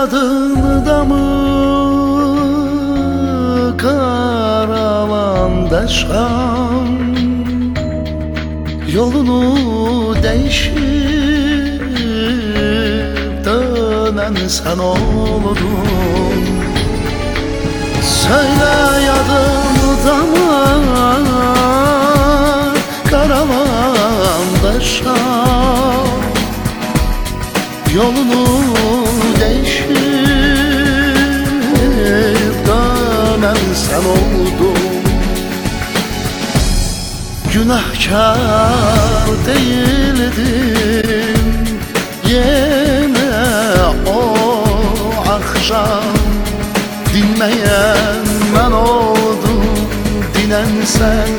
yadında mı karavandaşan yolunu değişip dönen sen oldun. Söyle yadında mı karavandaşan yolunu değişip dönen sen oldun. Günahkar değildim yine o akşam, dinmeyen ben oldum, dinen sen